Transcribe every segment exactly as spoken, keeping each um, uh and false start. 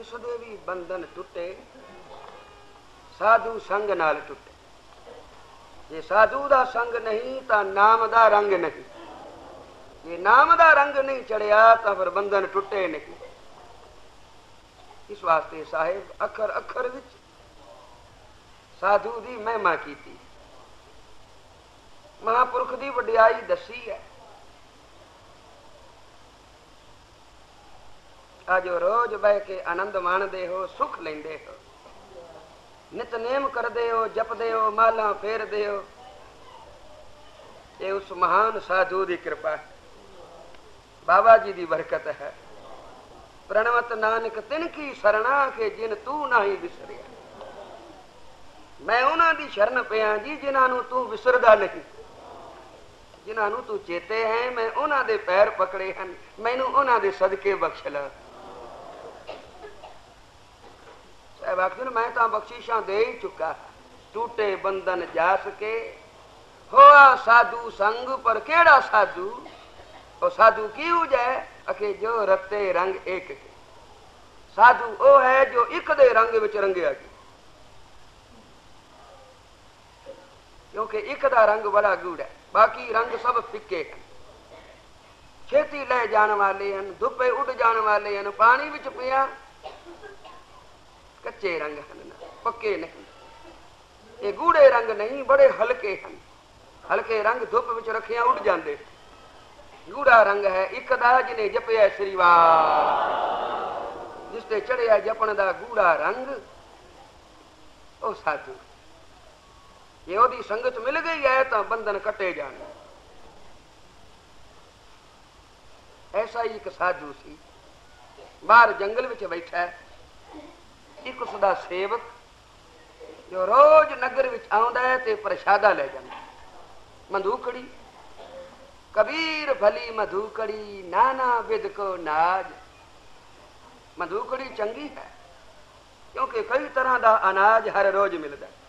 जिसदे भी बंधन टुटे साधु संग नाल टुटे। जे साधु दा संग नहीं तो नाम दा रंग नहीं, जे नाम दा रंग नहीं चढ़िया तो फिर बंधन टुटे नहीं। इस वास्ते साहिब अखर अखर विच साधु दी महिमा कीती, महापुरुष दी वडियाई दसी है। अजो रोज बह के आनंद माणदे हो, सुख लेंदे हो, नितनेम करदे हो, जपदे हो, माला फेरदे हो, ये उस महान साधु की कृपा है, बाबा जी की बरकत है। प्रणवत नानक तिनकी शरणा के जिन तू नहीं विसरिया। मैं उन्हां दी शरण पिया जी जिन्हां तू विसरदा नहीं, जिन्हां तू चेते है, मैं उन्हां दे पैर पकड़े हैं, मैनू उन्हां दे सदके बख्श ला। साहब आखिर मैं तो बख्शिशा दे ही चुका, टूटे बंधन जा सके होआ साधु संग। पर केड़ा साधु? और साधु की जाए अके जो रते रंग एक के। साधु ओ है जो एक दे रंग विच रंगिया गया, क्योंकि एक दा रंग बड़ा गूढ़ा है, बाकी रंग सब फिक्के हैं। छेती ले जाने वाले हैं, धुप्पे उड़ जाने वाले हैं, पानी विच पिया कच्चे रंग हैं, पक्के नहीं। ये गूढ़े रंग नहीं, बड़े हल्के हैं। हल्के रंग धुप विच रखिया उड़ जाते। गूढ़ा रंग है एक दा जिन्हें जपया श्रीवार, जिसते चढ़िया जपन दा गूढ़ा रंग ओ साधु। ये ओदी संगत मिल गई है तो बंधन कटे जाने। ऐसा ही एक साधु सी, बाहर जंगल विच बैठा है। एक उसदा सेवक जो रोज नगर विच आउंदा है ते प्रसादा ले जांदा। मधुकड़ी कबीर भली मधुकड़ी, नाना विध को नाज। मधुकड़ी चंगी है क्योंकि कई तरह का अनाज हर रोज मिलता है।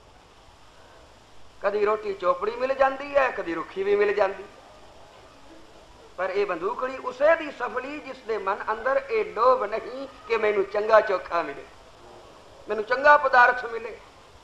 कदी रोटी चोपड़ी मिल जाती है, कदी रुखी भी मिल जाती। पर यह मधुकड़ी उसे दी सफली जिसके मन अंदर ये लोभ नहीं कि मैनू चंगा चोखा मिले, मैनू चंगा पदार्थ मिले,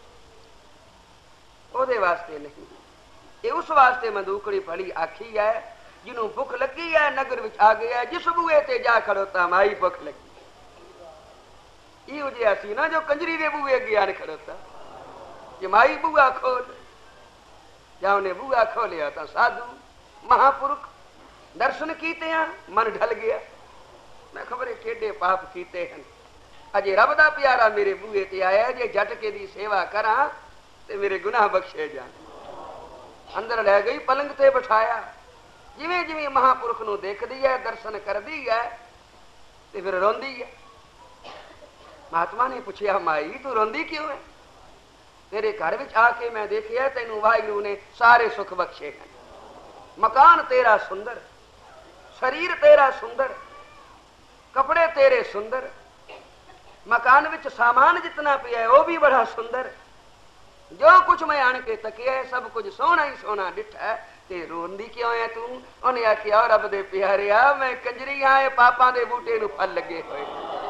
ओदे वास्ते नहीं। ये उस वास्ते मधुकड़ी भली आखी है जिन्हों भुख लगी है, नगर विच आ गया, जिस बूहे ते जा खड़ोता माई भुख लगी। इहो जिहा सी ना जो कंजरी दे बूहे गया न खड़ोता, कि माई बूहा खोल, या उन्हें बूहा खोलिया तो साधु महापुरुष दर्शन कीते हैं, मन ढल गया। मैं खबर केडे पाप कीते हैं, अजे रब दा प्यारा मेरे बूहे ते आया, जे झटके दी सेवा करा ते मेरे गुनाह बख्शे जान। अंदर लै गई, पलंग ते बिठाया। जिवें जिवें महापुरुष नूं देखदी है, दर्शन करदी है ते फिर रोंदी है। महात्मा ने पूछया, माई तू रोंदी क्यों है? तेरे घर विच आके मैं देखिया तैनू वाहिगुरू ने सारे सुख बख्शे हैं। मकान तेरा सुंदर, शरीर तेरा सुंदर, कपड़े तेरे सुंदर, मकान विच सामान जितना पिया है वह भी बड़ा सुंदर। जो कुछ मैं आन के तकिया है सब कुछ सोना ही सोना डिठा है, ते रोंदी क्यों है तू? उन्हें आखिया, रब दे प्यारिया मैं कंजरी हाँ, पापां दे बूटे नूं फल लगे हुए।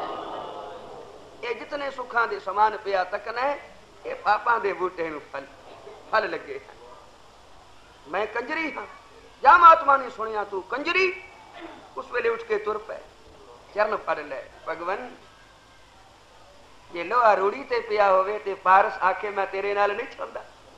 ये जितने सुखां दे समान पिया तकना है, ये पापां दे बूटे नूं फल फल लगे हैं। मैं कंजरी हाँ। जा महात्मा ने सुनिया तू कंजरी, उस वेले उठ के तुर पे चरण फड़ ले। भगवन जे लोहा रूड़ी ते पिया होवे ते पारस आखे मैं तेरे नाल नहीं छुंदा।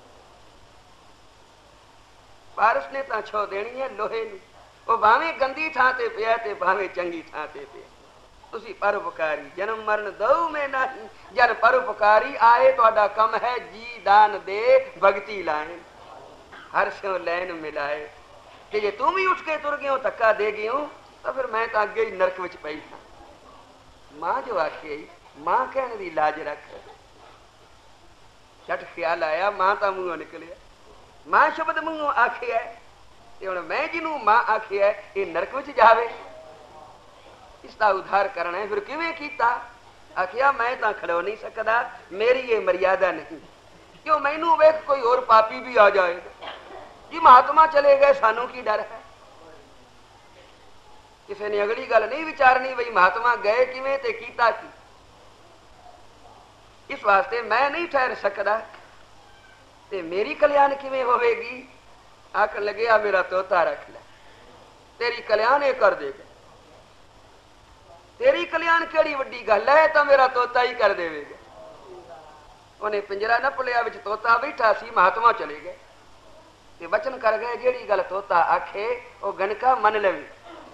पारस ने तां छो देनी है लोहे नूं, वो भावें गंदी थां ते पिया ते भावें चंगी थां ते पिया। तुसी परोपकारी, जन्म मरण दऊ में नहीं, जन परोपकारी आए तुहाडा कम है, जी दान दे भगती लाए, हर स्यों लैन मिलाए। कि जे तू भी उठ के तुर गयो, धक्का दे गयो, तो फिर मैं तो अगे ही नरक विच पई था। मां जो आखे मां कहने की लाज रख। झट ख्याल आया मां तो मूहों निकलिया, मां शब्द मूहों आखिया ते हुण मैं जिन्हों मां आखिया ये नरक विच जावे, इसका उद्धार करना है। फिर किवें कीता? आखिया मैं तो खड़ो नहीं सकता, मेरी ये मर्यादा नहीं। क्यों मैनू वेख कोई और पापी भी आ जाएगा जी, महात्मा चले गए सानू की डर है। किसी ने अगली गल नहीं विचारनी बई महात्मा गए किवें ते कीता की। इस वास्ते मैं नहीं ठहर सकता ते मेरी कल्याण किवें होवेगी। आखन लगे आ मेरा तोता रख ले, तेरी कल्याण ये कर देगा। तेरी कल्याण केड़ी वड्डी गल है, तो मेरा तोता ही कर देवेगा। उन्हें पिंजरा न पलिया, विच तोता बैठा सी, महात्मा चले गए ते वचन कर गए जेड़ी गल तोता आखे वो गणका मन लवे,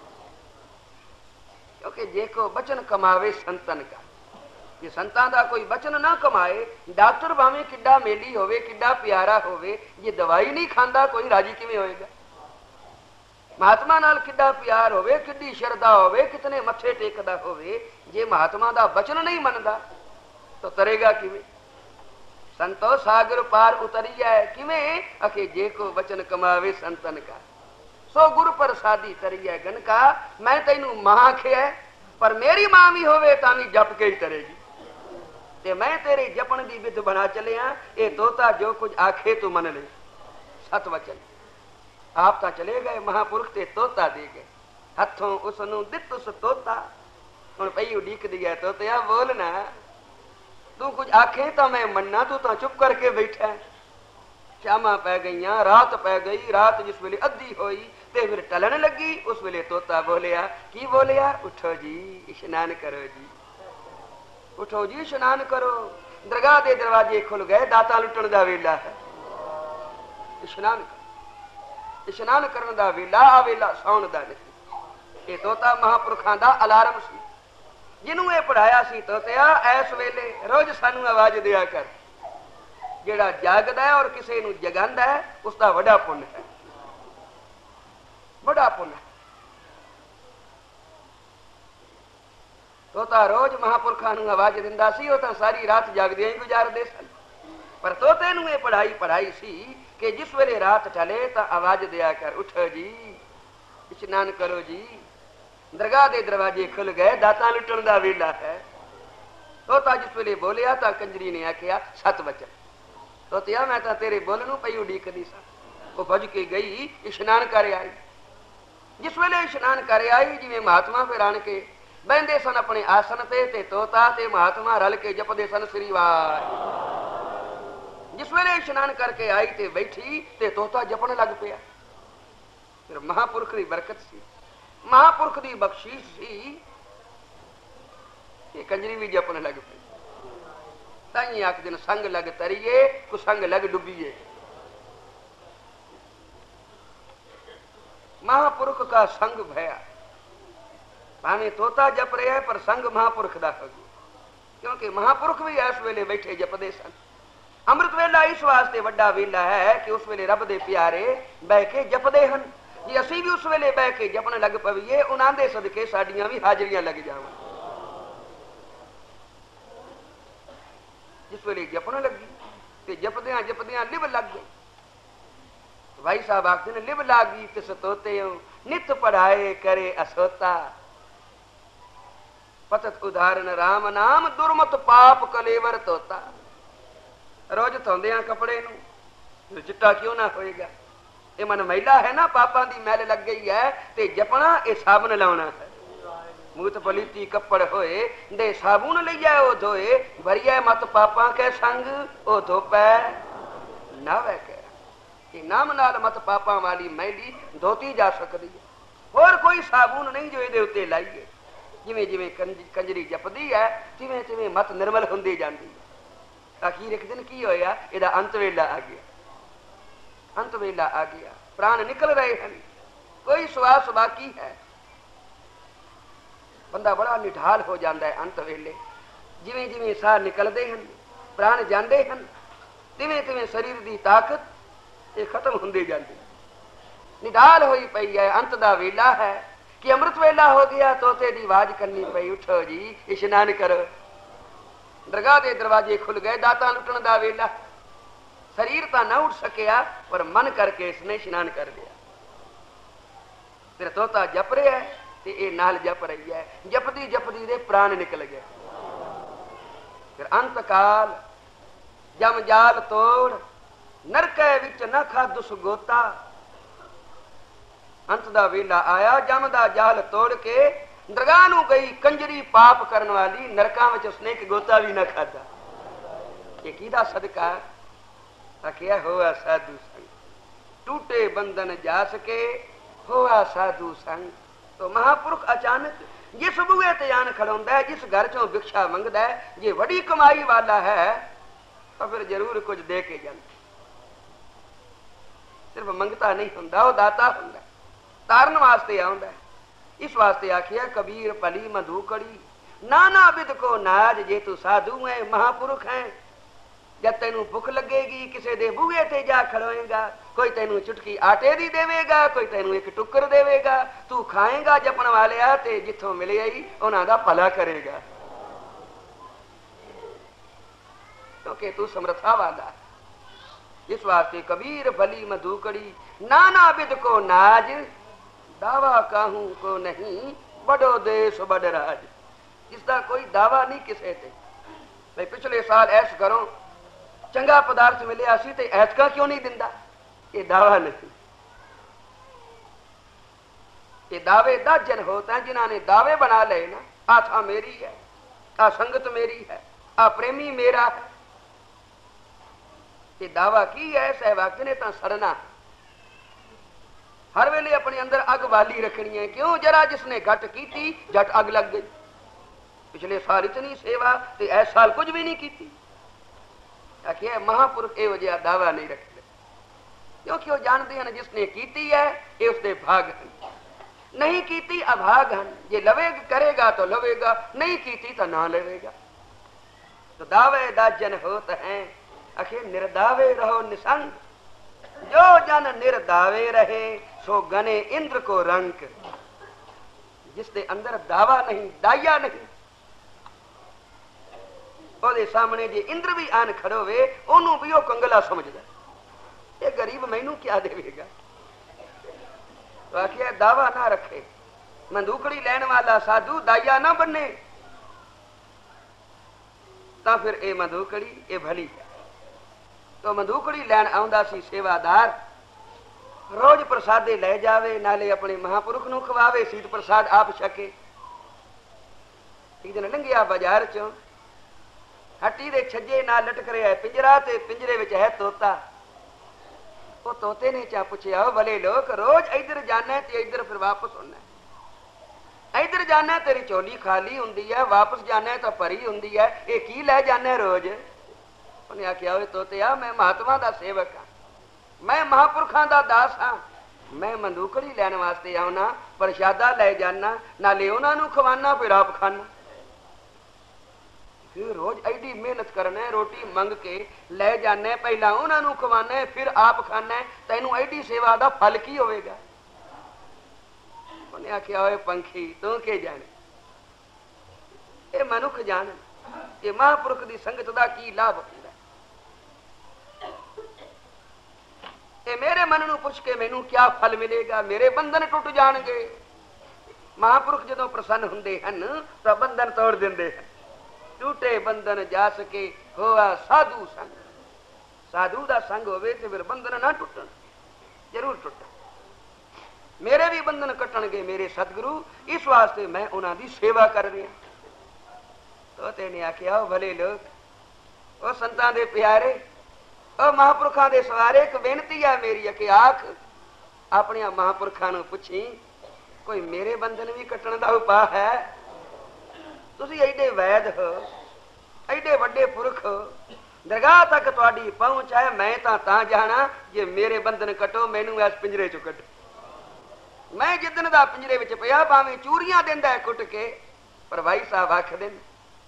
क्योंकि जे को वचन कमावे संतन का, ये संतां दा कोई वचन ना कमाए, डॉक्टर भावें किड्डा मेली होवे, किड्डा प्यारा होवे, ये दवाई नहीं खांदा कोई राजी किवें होएगा। महात्मा नाल किड्डा प्यार होवे, किड्डी शरदा होवे, कितने मथे टेकदा होवे, जे महात्मा दा वचन नहीं मनदा तो तरेगा किवें। संतो सागर पार उतरिया है किवें, अके जे को वचन कमावे संतन का, सो गुरु प्रसादी करिए। गणका मैं तैनू मां आखिया, पर मेरी मां भी होवे तां भी जप के ही तरेगी, ते मैं तेरे जपन दी विध बना चलिया। ये तोता जो कुछ आखे तू मन ले, सत वचन। आप तां चले गए, महापुरुष ते तोता दे गए, हथों उसनू दित उस तोता। हुण पई उडीक दी है, तोतिया बोलना, तू कुछ आखे तो मैं मन्ना, तू तो चुप करके बैठा। श्यामा पै गई, रात पै गई, रात जिस वेले अद्धी होई ते फिर टलन लगी, उस वेले तोता बोलिया, की बोलिया, उठो जी स्नान करो जी, उठो जी स्नान करो। दरगाह दे दरवाजे खुल गए, दाता लुटन दा वेला है, स्नान करो। स्नान करन दा वेला आ वेला सौण दा नहीं। ये तोता महापुरखां दा अलार्म सी, जिन्हों ये पढ़ाया सी तोतिया, ऐस वेले रोज सानू आवाज दिया कर। जेड़ा जागदा है और किसी नू जगांदा है उसका बड़ा पुण्य है, बड़ा पुण्य है। तोता रोज महापुरखां नू आवाज दिंदा सी, वो तो सारी रात जागदे ही गुजारदे सन। पर तोते नू ये पढ़ाई पढ़ाई सी कि जिस वेले रात टले तो आवाज दिया कर, उठो जी स्नान करो जी। दरगाह दे दरवाजे खुल गए, दाता लुटन दा वेला है। तोता जिस वेले बोलिया तो कंजरी ने आखिया, सत वचन। तोतिया मैं तो तेरे बोलनू पई उडीकदी सा। वो भज के गई, स्नान कर आई। जिस वेले स्नान कर आई, जिवें महात्मा फिर आन के बहंदे सन अपने आसन ते, ते तोता ते महात्मा रल के जपदे सन श्री वाहिगुरू। जिस वेले स्नान करके आई ते बैठी ते तोता जपन लग पिया। फिर महापुरख की बरकत सी, महापुरख की बख्शीश सी, ये कंजरी भी जपन लग पई। ताई आख दिन संग लग तरिए, कुसंग लग डुबिए। महापुरुष का संग भया, भावे तोता जप रहा है पर संग महापुरुष का हो गया, क्योंकि महापुरुष भी इस वेले बैठे जपदे सन। अमृत वेला इस वास्ते वड्डा वेला है कि उस वेले रब दे प्यारे बह के जपदे हन। जे असी भी उस वेले बह के जपन लग पवीए, उन्हां दे सदके साडियां भी हाजरियां लग जावन। जिस वेले जपन लगी ते जपदियां जपदियां लिव लग गई। भाई साहब आखते ने, लिव लागी तिस तोते नित पढ़ाए करे असोता, पतत उदाहरण राम नाम दुर्मत पाप कलेवर तोता। रोज धोंदियां कपड़े नू चिट्टा क्यों ना होएगा, ये मन मैला है ना, पापां दी मैल लग गई है, ते जपना ये साबन लाउना है। मूत पलीती कपड़ होए दे साबुन लइया ओ धोए, भरिया मत पापां के संग ओ धोपै नावे के। कि नाम नाल मत पापां वाली मैली धोती जा सकती है, और कोई साबुन नहीं जो इहदे उत्ते लाइए। जिवें जिवें कंजरी जपदी है तिवें तिवें मत निर्मल हुंदी जांदी है। आखिर एक दिन की होया, इहदा अंत वेला आ गया, अंत वेला आ गया, प्राण निकल रहे हैं, कोई श्वास बाकी है। बंदा बड़ा निढाल हो जाता है अंत वेले। जिवें जिवें साह निकलते हैं, प्राण जाते हैं, तिवें तिवें शरीर की ताकत ये खत्म होंदी जाती, निढाल होई पई है। अंत दा वेला है कि अमृत वेला हो गया, तोते दी आवाज करनी पई, उठो जी स्नान करो। दरगाह दे दरवाजे खुल गए, दाता लुटन दा वेला। शरीर तो ना उठ सकिया पर मन करके इसने स्नान कर लिया। फिर तोता जप रहा है ते ये नाल जप रही है, जपदी जपदी दे प्राण निकल गए। फिर अंत काल जम जाल तोड़ नरकै विच न खादुस गोता। अंत दा वेला आया, जम दा जाल तोड़ के दरगाह नूं गई कंजरी पाप करन वाली, नरकां विच उसने एक गोता भी ना खादा। ये किदा सदका? आखिया होआ साधु संग, टूटे बंधन जा सके होआ साधु संग। तो महापुरुष अचानक जिस बूहे ते आन खड़ोंदा है, जिस घर चों भिक्षा मंगदा है, जे वड़ी कमाई वाला है तो फिर जरूर कुछ दे के जांदा। सिर्फ मंगता नहीं हुंदा, वो दाता हुंदा, तारन वास्ते आउंदा। इस वास्ते आखिया कबीर पली मधुकड़ी, नाना विध को नाज जे तू साधु है महापुरुष है। जब तेनू भुख लगेगी किसी दे बूहे ते जा खड़ोएगा, कोई तेनू चुटकी आटे दी देवेगा, कोई तेनू एक टुक्कर देवेगा, तू खाएगा जपन वाले आते जिथों मिले आई उन्हां दा भला करेगा, क्योंकि तू समर्था वाला। इस वास्ते कबीर भली मधुकड़ी, नाना विध को नाज दावा काहू को नहीं, बड़ो देश बड़ राज। इसका कोई दावा नहीं किसे ते भाई पिछले साल ऐस करो चंगा पदार्थ मिले सी ते ऐतका क्यों नहीं दिंदा, ये दावा नहीं। ये दावे दाजन होता है जिन्होंने दावे बना ले ना, आ था मेरी है, आ संगत मेरी है, आ प्रेमी मेरा है। ये दावा की है सहवाग ने तो सड़ना, हर वेले अपने अंदर अग वाली रखनी है। क्यों? जरा जिसने घट की थी झट अग लग गई। पिछले साल इतनी सेवा ते ऐस साल कुछ भी नहीं की। आखिए महापुरुष एहो जिहा दावा नहीं रखते, क्योंकि वो जानते हैं जिसने कीती है ये उसके भाग हैं, नहीं कीती अभाग हैं। जे लवेग करेगा तो लवेगा, नहीं कीती तो ना लवेगा। तो दावे दाजन होत हैं, आखिर निर्दावे रहो निसंग, जो जन निर्दावे रहे सो गने इंद्र को रंक। जिसके अंदर दावा नहीं दाया नहीं, ਉਹਦੇ सामने जे इंद्र भी आन खड़ोवे ओनू भी वो कंगला समझदा, ये गरीब मैनू क्या देवेगा। तो आखिया दावा ना रखे, मंदूकड़ी लैन वाला साधु दाया ना बने, तो फिर ये मंदूकड़ी ये भली है। तो मंदूकड़ी लैन आउंदा सी सेवादार, रोज प्रसादे ले जावे, नाले अपने महापुरुष नू खवावे, सीत प्रसाद आप छके। एक दिन लंघिया बाजार चों, हट्टी दे छज्जे नाल लटक रहा है पिंजरा, ते पिंजरे विच है तोता। वो तोते ने चा पुछया, भले लोग रोज इधर जाना ते इधर फिर वापस होना, इधर जाना तेरी चोली खाली हुंदी है, वापस जाना तो भरी हुंदी है, ये की लै जाना रोज? उन्हें आख्या, तोतिया मैं महात्मा दा सेवक हाँ, मैं महापुरखों दा दास हाँ, मैं मंदूकड़ी लैन वास्ते आउना, प्रसादा लै जाना, नाले उन्हां नूं खवाना फिर आप खाना। फिर रोज एडी मेहनत करना है, रोटी मंग के ले जाना, पहला उन्होंने खवाना है फिर आप खाना है, तेनू एडी सेवा का फल की होगा? उन्हें आख्या, होए पंखी तू के जाने, ये मनुख जान, ये महापुरुष की संगत का की लाभ होता। ये मेरे मन नू पुछ के मैनू क्या फल मिलेगा? मेरे बंधन टुट जाणगे। महापुरुष जदों प्रसन्न हुंदे हन तो बंधन तोड़ दिंदे हन। टूटे बंधन जा सके होआ साधु संग, साधु दा संग होवे ते फिर बंधन ना टुटन, जरूर टुटन। मेरे भी बंधन कटणगे मेरे सतगुरु, इस वास्ते मैं उन्हां दी सेवा कर रहा। तो तेने आख्या, भले लोग, ओ संतां दे प्यारे, ओ महापुरखां दे सवारे, एक बेनती है मेरी कि आख अपने महापुरखां नूं पुछी कोई मेरे बंधन भी कटण दा उपाय है? तुसी एडे वैद हो, एडे वड्डे पुरख हो, दरगाह तक तुहाडी पहुंच है, मैं तां तां जाना जे मेरे बंधन कटो, मैनू इस पिंजरे चों कटो। मैं जिदन दा पिंजरे विच पिया भावें चूरियां दिंदा है कुट के, पर भाई साहब आखदे ने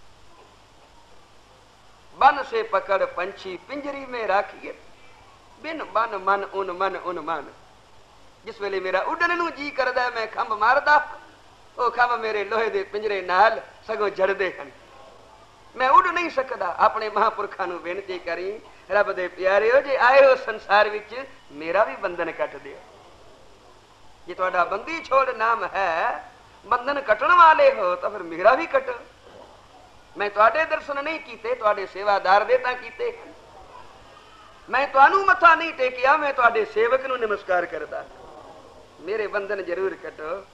बन से पकड़ पंछी पिंजरी में राखिए, बिन बन मन उन मन उन मन। जिस वेले मेरा उडन नू जी करदा मैं खंभ मारदा, वो खंभ मेरे लोहे दे पिंजरे नाल सगों जड़दे हन, मैं उड़ नहीं सकदा। अपने महापुरखां नू बेनती करी, रब दे प्यारे, जे आए हो संसार विच मेरा भी बंधन कट दिओ। जे तुहाडा बंदी छोड़ नाम है, बंधन कटण वाले हो तो फिर मेरा भी कटो। मैं तुहाडे दर्शन नहीं कीते, तुहाडे सेवादार दे तां कीते। मैं तुहानू मत्था नहीं टेकिया, मैं तुहाडे सेवक नू नमस्कार करदा। मेरे बंधन जरूर कटो।